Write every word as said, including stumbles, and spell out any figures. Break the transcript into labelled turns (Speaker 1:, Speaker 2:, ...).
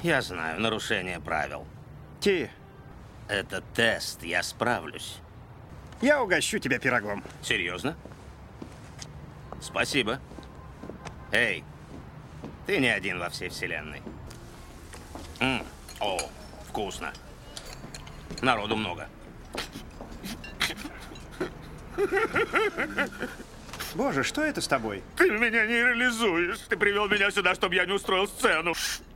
Speaker 1: Я знаю, нарушение правил.
Speaker 2: Ти,
Speaker 1: Это тест, я справлюсь.
Speaker 2: я угощу тебя пирогом.
Speaker 1: Серьезно? Спасибо. Эй, ты не один во всей вселенной. М, О, вкусно. Народу много.
Speaker 2: Боже, что это с тобой?
Speaker 1: Ты меня не реализуешь. Ты привел меня сюда, чтобы я не устроил сцену.